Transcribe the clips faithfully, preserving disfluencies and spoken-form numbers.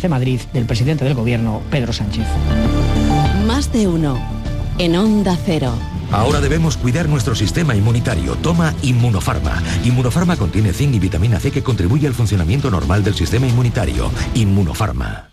de Madrid del presidente del Gobierno, Pedro Sánchez. Más de uno en Onda Cero. Ahora debemos cuidar nuestro sistema inmunitario. Toma Inmunofarma. Inmunofarma contiene zinc y vitamina C que contribuye al funcionamiento normal del sistema inmunitario. Inmunofarma.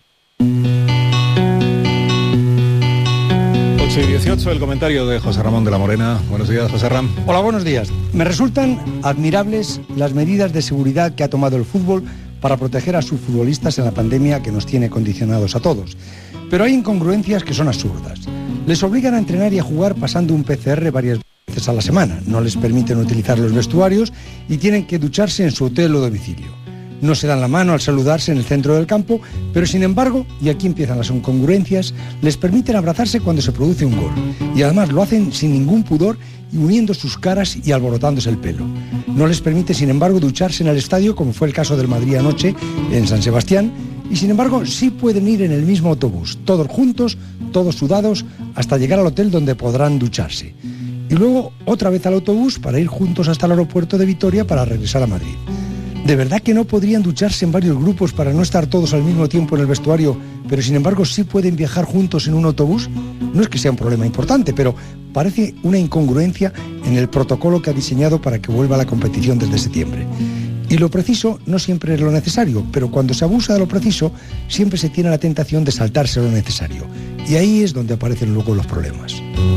ocho y dieciocho, el comentario de José Ramón de la Morena. Buenos días, José Ram. Hola, buenos días. Me resultan admirables las medidas de seguridad que ha tomado el fútbol para proteger a sus futbolistas en la pandemia que nos tiene condicionados a todos. Pero hay incongruencias que son absurdas. Les obligan a entrenar y a jugar pasando un P C R varias veces a la semana. No les permiten utilizar los vestuarios y tienen que ducharse en su hotel o domicilio. No se dan la mano al saludarse en el centro del campo, pero sin embargo, y aquí empiezan las incongruencias, les permiten abrazarse cuando se produce un gol. Y además lo hacen sin ningún pudor y uniendo sus caras y alborotándose el pelo. No les permite, sin embargo, ducharse en el estadio, como fue el caso del Madrid anoche en San Sebastián, y sin embargo sí pueden ir en el mismo autobús, todos juntos, todos sudados, hasta llegar al hotel donde podrán ducharse. Y luego otra vez al autobús para ir juntos hasta el aeropuerto de Vitoria para regresar a Madrid. ¿De verdad que no podrían ducharse en varios grupos para no estar todos al mismo tiempo en el vestuario, pero sin embargo sí pueden viajar juntos en un autobús? No es que sea un problema importante, pero parece una incongruencia en el protocolo que ha diseñado para que vuelva a la competición desde septiembre. Y lo preciso no siempre es lo necesario, pero cuando se abusa de lo preciso, siempre se tiene la tentación de saltarse lo necesario. Y ahí es donde aparecen luego los problemas.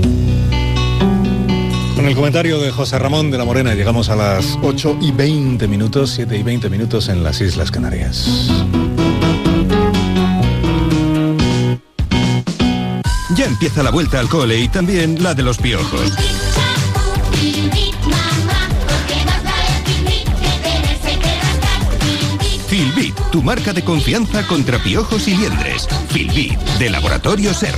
Con el comentario de José Ramón de la Morena llegamos a las ocho y veinte minutos, siete y veinte minutos en las Islas Canarias. Ya empieza la vuelta al cole y también la de los piojos. Filbit, tu marca de confianza contra piojos y liendres. Filbit, de Laboratorio Ser.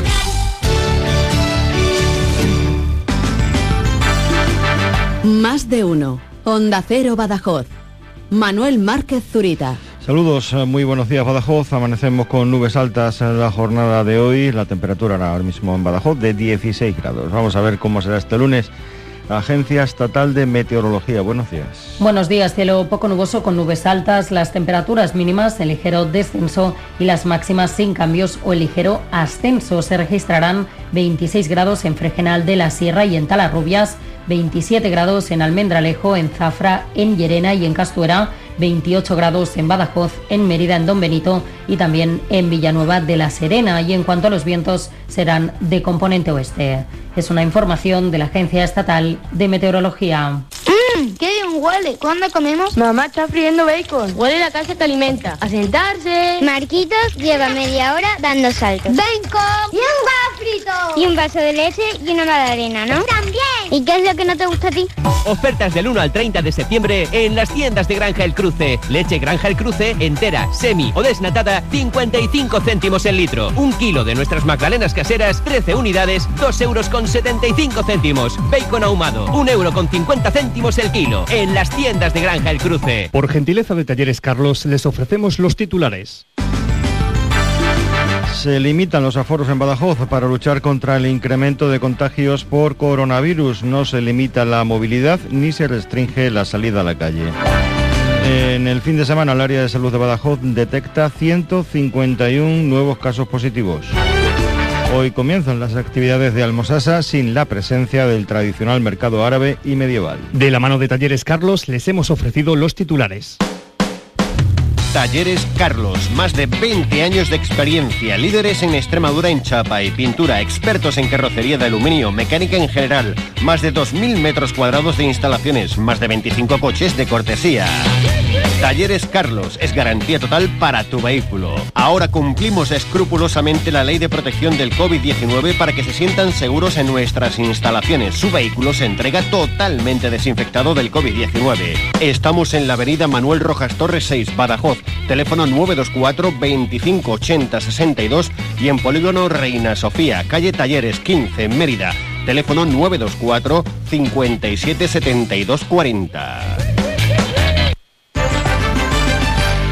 Más de uno. Onda Cero Badajoz. Manuel Márquez Zurita. Saludos, muy buenos días Badajoz. Amanecemos con nubes altas en la jornada de hoy. La temperatura ahora mismo en Badajoz de dieciséis grados. Vamos a ver cómo será este lunes. Agencia Estatal de Meteorología, buenos días. Buenos días, cielo poco nuboso con nubes altas, las temperaturas mínimas en ligero descenso y las máximas sin cambios o en ligero ascenso. Se registrarán veintiséis grados en Fregenal de la Sierra y en Talarrubias, veintisiete grados en Almendralejo, en Zafra, en Llerena y en Castuera, veintiocho grados en Badajoz, en Mérida, en Don Benito y también en Villanueva de la Serena. Y en cuanto a los vientos, serán de componente oeste. Es una información de la Agencia Estatal de Meteorología. Mmm, qué bien huele. ¿Cuándo comemos? Mamá está friendo bacon. Huele la casa que alimenta. A sentarse. Marquitos lleva media hora dando saltos. ¡Bacon! ¡Y un huevo frito! Y un vaso de leche y una magdalena, ¿no? ¡También! ¿Y qué es lo que no te gusta a ti? Ofertas del uno al treinta de septiembre en las tiendas de Granja El Cruce. Leche Granja El Cruce, entera, semi o desnatada, cincuenta y cinco céntimos el litro. Un kilo de nuestras magdalenas caseras, trece unidades, dos euros con setenta y cinco céntimos. Bacon ahumado, un euro con cincuenta céntimos el kilo. En las tiendas de Granja El Cruce. Por gentileza de Talleres Carlos, les ofrecemos los titulares. Se limitan los aforos en Badajoz para luchar contra el incremento de contagios por coronavirus. No se limita la movilidad ni se restringe la salida a la calle. En el fin de semana, el área de salud de Badajoz detecta ciento cincuenta y uno nuevos casos positivos. Hoy comienzan las actividades de Almosasa sin la presencia del tradicional mercado árabe y medieval. De la mano de Talleres Carlos, les hemos ofrecido los titulares. Talleres Carlos, más de veinte años de experiencia, líderes en Extremadura en chapa y pintura, expertos en carrocería de aluminio, mecánica en general, más de dos mil metros cuadrados de instalaciones, más de veinticinco coches de cortesía. Talleres Carlos es garantía total para tu vehículo. Ahora cumplimos escrupulosamente la ley de protección del COVID diecinueve para que se sientan seguros en nuestras instalaciones. Su vehículo se entrega totalmente desinfectado del COVID diecinueve. Estamos en la avenida Manuel Rojas Torres seis, Badajoz. Teléfono nueve dos cuatro, veinticinco ochenta sesenta y dos y en Polígono Reina Sofía, calle Talleres quince, Mérida. Teléfono nueve dos cuatro, cincuenta y siete setenta y dos cuarenta.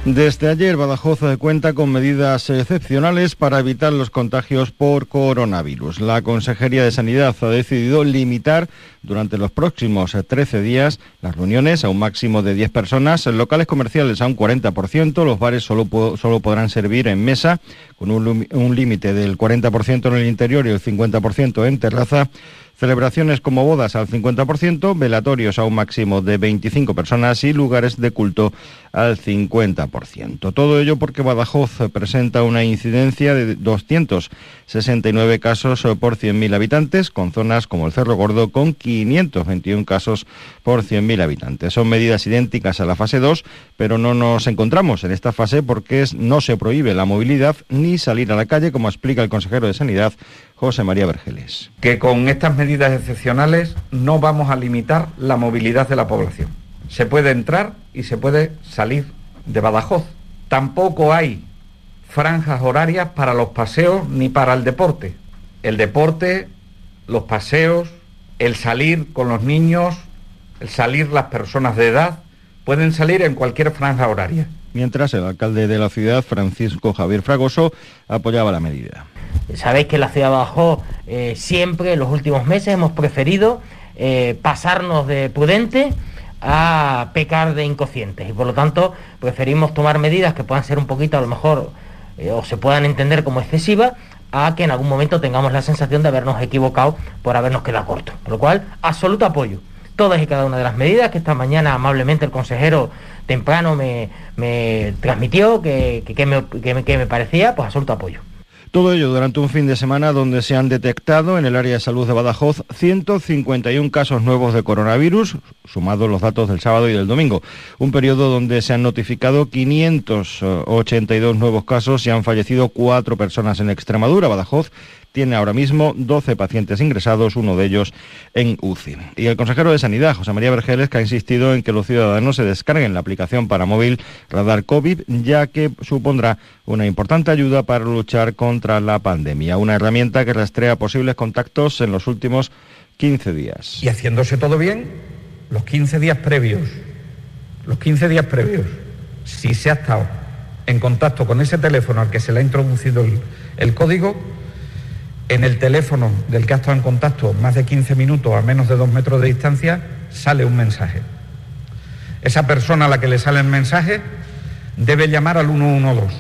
Desde ayer, Badajoz cuenta con medidas excepcionales para evitar los contagios por coronavirus. La Consejería de Sanidad ha decidido limitar durante los próximos trece días las reuniones a un máximo de diez personas, locales comerciales a un cuarenta por ciento, los bares solo, solo podrán servir en mesa, con un, un límite del cuarenta por ciento en el interior y el cincuenta por ciento en terraza. Celebraciones como bodas al cincuenta por ciento, velatorios a un máximo de veinticinco personas y lugares de culto al cincuenta por ciento. Todo ello porque Badajoz presenta una incidencia de doscientos sesenta y nueve casos por cien mil habitantes, con zonas como el Cerro Gordo con quinientos veintiuno casos por cien mil habitantes. Son medidas idénticas a la fase dos, pero no nos encontramos en esta fase porque es, no se prohíbe la movilidad ni salir a la calle, como explica el consejero de Sanidad, José María Vergeles. Que con estas medidas excepcionales no vamos a limitar la movilidad de la población. Se puede entrar y se puede salir de Badajoz. Tampoco hay franjas horarias para los paseos ni para el deporte. El deporte, los paseos, el salir con los niños, el salir las personas de edad, pueden salir en cualquier franja horaria. Mientras el alcalde de la ciudad, Francisco Javier Fragoso, apoyaba la medida. Sabéis que en la ciudad de Badajoz eh, siempre en los últimos meses hemos preferido eh, pasarnos de prudente a pecar de inconscientes y por lo tanto preferimos tomar medidas que puedan ser un poquito a lo mejor eh, o se puedan entender como excesivas a que en algún momento tengamos la sensación de habernos equivocado por habernos quedado cortos. Por lo cual, absoluto apoyo. Todas y cada una de las medidas que esta mañana amablemente el consejero temprano me, me transmitió que, que, que, me, que, me, que me parecía, pues absoluto apoyo. Todo ello durante un fin de semana donde se han detectado en el área de salud de Badajoz ciento cincuenta y uno casos nuevos de coronavirus, sumados los datos del sábado y del domingo. Un periodo donde se han notificado quinientos ochenta y dos nuevos casos y han fallecido cuatro personas en Extremadura. Badajoz tiene ahora mismo doce pacientes ingresados, uno de ellos en U C I. Y el consejero de Sanidad, José María Vergeles, que ha insistido en que los ciudadanos se descarguen la aplicación para móvil Radar COVID, ya que supondrá una importante ayuda para luchar contra la pandemia. Una herramienta que rastrea posibles contactos en los últimos quince días. Y haciéndose todo bien, los quince días previos, los quince días previos, si se ha estado en contacto con ese teléfono al que se le ha introducido el, el código, en el teléfono del que ha estado en contacto más de quince minutos a menos de dos metros de distancia, sale un mensaje. Esa persona a la que le sale el mensaje debe llamar al uno uno dos.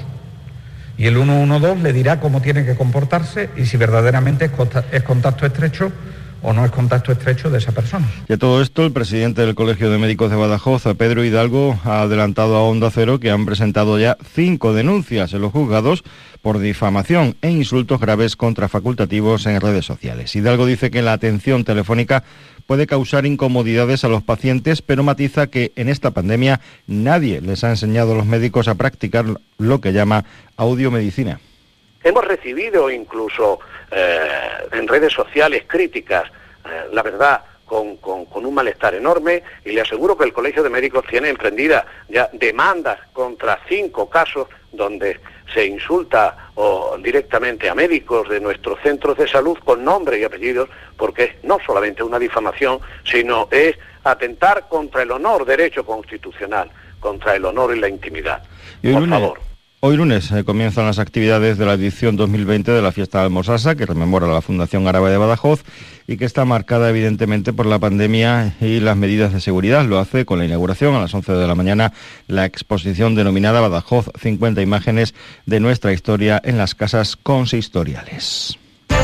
Y el uno uno dos le dirá cómo tiene que comportarse y si verdaderamente es contacto estrecho o no es contacto estrecho de esa persona. Y a todo esto, el presidente del Colegio de Médicos de Badajoz, Pedro Hidalgo, ha adelantado a Onda Cero que han presentado ya cinco denuncias en los juzgados por difamación e insultos graves contra facultativos en redes sociales. Hidalgo dice que la atención telefónica puede causar incomodidades a los pacientes, pero matiza que en esta pandemia nadie les ha enseñado a los médicos a practicar lo que llama audiomedicina. Hemos recibido incluso eh, en redes sociales críticas, eh, la verdad, con, con, con un malestar enorme, y le aseguro que el Colegio de Médicos tiene emprendida ya demandas contra cinco casos donde se insulta o directamente a médicos de nuestros centros de salud con nombre y apellidos, porque es no solamente una difamación, sino es atentar contra el honor, derecho constitucional, contra el honor y la intimidad. Y Por lunes, favor. Hoy lunes eh, comienzan las actividades de la edición dos mil veinte de la Fiesta de Almosasa, que rememora la Fundación Árabe de Badajoz y que está marcada evidentemente por la pandemia y las medidas de seguridad. Lo hace con la inauguración a las once de la mañana la exposición denominada Badajoz, cincuenta imágenes de nuestra historia en las casas consistoriales.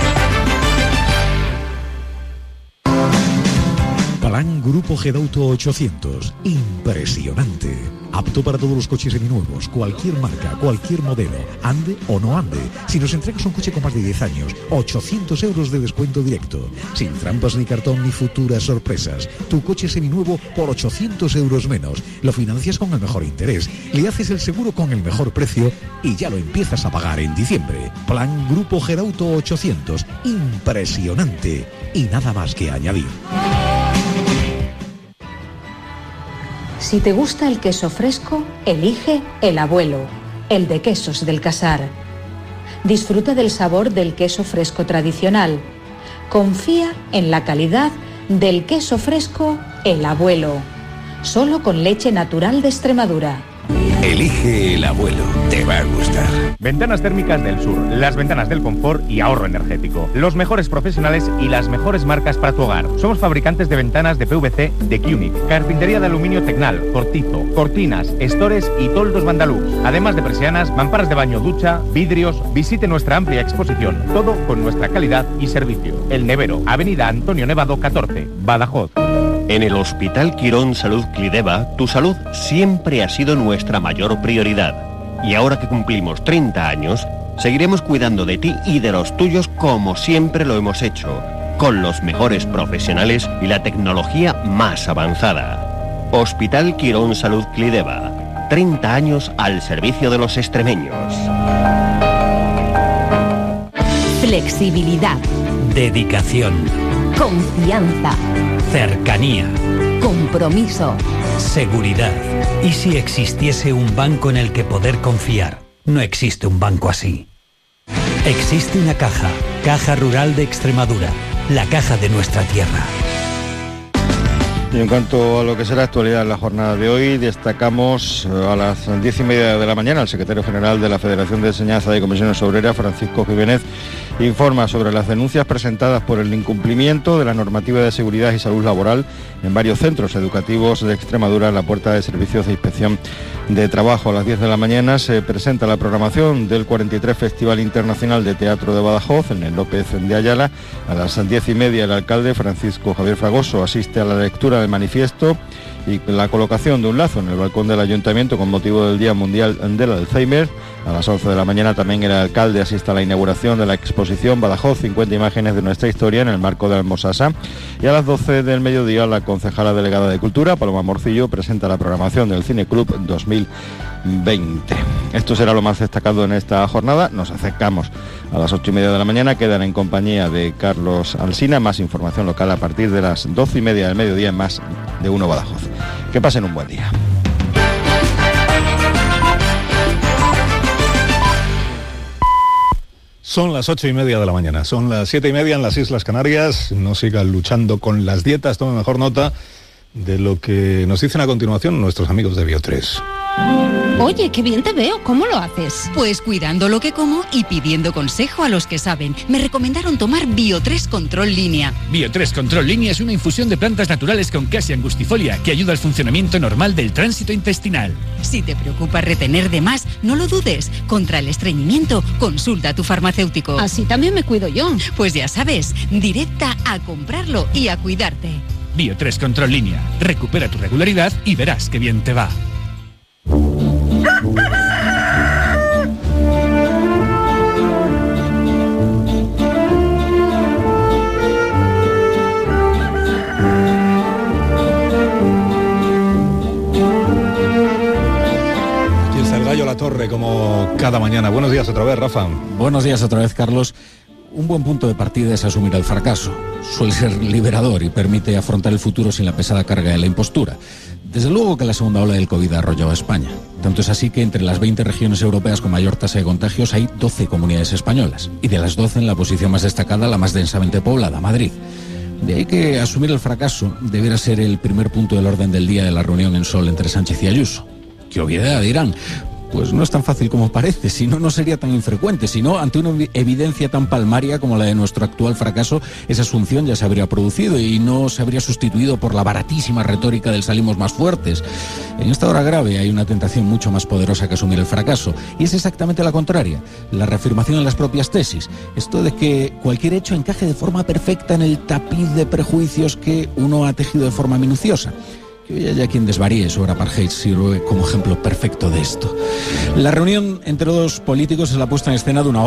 Plan Grupo Gedauto ochocientos. Impresionante. Apto para todos los coches seminuevos, cualquier marca, cualquier modelo, ande o no ande. Si nos entregas un coche con más de diez años, ochocientos euros de descuento directo. Sin trampas ni cartón ni futuras sorpresas. Tu coche seminuevo por ochocientos euros menos. Lo financias con el mejor interés, le haces el seguro con el mejor precio y ya lo empiezas a pagar en diciembre. Plan Grupo Gedauto ochocientos. Impresionante. Y nada más que añadir. Si te gusta el queso fresco, elige El Abuelo, el de Quesos del Casar. Disfruta del sabor del queso fresco tradicional. Confía en la calidad del queso fresco El Abuelo, solo con leche natural de Extremadura. Elige el abuelo, te va a gustar. Ventanas térmicas del Sur, las ventanas del confort y ahorro energético. Los mejores profesionales y las mejores marcas para tu hogar. Somos fabricantes de ventanas de P V C de Cunic, carpintería de aluminio Tecnal, Cortizo, cortinas, estores y toldos Bandalux. Además de persianas, mamparas de baño, ducha, vidrios. Visite nuestra amplia exposición, todo con nuestra calidad y servicio. El Nevero, Avenida Antonio Nevado catorce, Badajoz. En el Hospital Quirón Salud Clideva, tu salud siempre ha sido nuestra mayor prioridad. Y ahora que cumplimos treinta años, seguiremos cuidando de ti y de los tuyos como siempre lo hemos hecho, con los mejores profesionales y la tecnología más avanzada. Hospital Quirón Salud Clideva, treinta años al servicio de los extremeños. Flexibilidad. Dedicación. Confianza. Cercanía. Compromiso. Seguridad. ¿Y si existiese un banco en el que poder confiar? No existe un banco así. Existe una caja, Caja Rural de Extremadura, la caja de nuestra tierra. Y en cuanto a lo que será actualidad en la jornada de hoy, destacamos a las diez y media de la mañana el secretario general de la Federación de Enseñanza y Comisiones Obreras, Francisco Jiménez, informa sobre las denuncias presentadas por el incumplimiento de la normativa de seguridad y salud laboral en varios centros educativos de Extremadura en la puerta de servicios de inspección de trabajo. A las diez de la mañana se presenta la programación del cuarenta y tres Festival Internacional de Teatro de Badajoz en el López de Ayala. A las diez y media el alcalde Francisco Javier Fragoso asiste a la lectura del manifiesto y la colocación de un lazo en el balcón del ayuntamiento con motivo del Día Mundial del Alzheimer. A las once de la mañana también el alcalde asiste a la inauguración de la exposición Badajoz, cincuenta imágenes de nuestra historia en el marco de Almosasa. Y a las doce del mediodía la concejala delegada de Cultura, Paloma Morcillo, presenta la programación del Cine Club dos mil veinte. Esto será lo más destacado en esta jornada. Nos acercamos a las ocho y media de la mañana. Quedan en compañía de Carlos Alsina. Más información local a partir de las doce y media del mediodía en Más de Uno Badajoz. Que pasen un buen día. Son las ocho y media de la mañana, son las siete y media en las Islas Canarias. No sigan luchando con las dietas, tomen mejor nota de lo que nos dicen a continuación nuestros amigos de Bio tres. Oye, qué bien te veo, ¿cómo lo haces? Pues cuidando lo que como y pidiendo consejo a los que saben. Me recomendaron tomar Bio tres Control Línea. Bio tres Control Línea es una infusión de plantas naturales con Cassia angustifolia que ayuda al funcionamiento normal del tránsito intestinal. Si te preocupa retener de más, no lo dudes. Contra el estreñimiento, consulta a tu farmacéutico. Así también me cuido yo. Pues ya sabes, directa a comprarlo y a cuidarte. Bio tres Control Línea. Recupera tu regularidad y verás qué bien te va. Aquí está el gallo La Torre como cada mañana. Buenos días otra vez, Rafa. Buenos días otra vez, Carlos. Un buen punto de partida es asumir el fracaso. Suele ser liberador y permite afrontar el futuro sin la pesada carga de la impostura. Desde luego que la segunda ola del COVID ha arrollado a España. Tanto es así que entre las veinte regiones europeas con mayor tasa de contagios hay doce comunidades españolas. Y de las doce en la posición más destacada, la más densamente poblada, Madrid. De ahí que asumir el fracaso debiera ser el primer punto del orden del día de la reunión en Sol entre Sánchez y Ayuso. ¡Qué obviedad!, dirán. Pues no es tan fácil como parece, si no, no sería tan infrecuente. Si no, ante una evidencia tan palmaria como la de nuestro actual fracaso, esa asunción ya se habría producido y no se habría sustituido por la baratísima retórica del salimos más fuertes. En esta hora grave hay una tentación mucho más poderosa que asumir el fracaso, y es exactamente la contraria, la reafirmación en las propias tesis. Esto de que cualquier hecho encaje de forma perfecta en el tapiz de prejuicios que uno ha tejido de forma minuciosa. Que hoy haya quien desvaríe sobre apartheid sirve como ejemplo perfecto de esto. La reunión entre dos políticos es la puesta en escena de una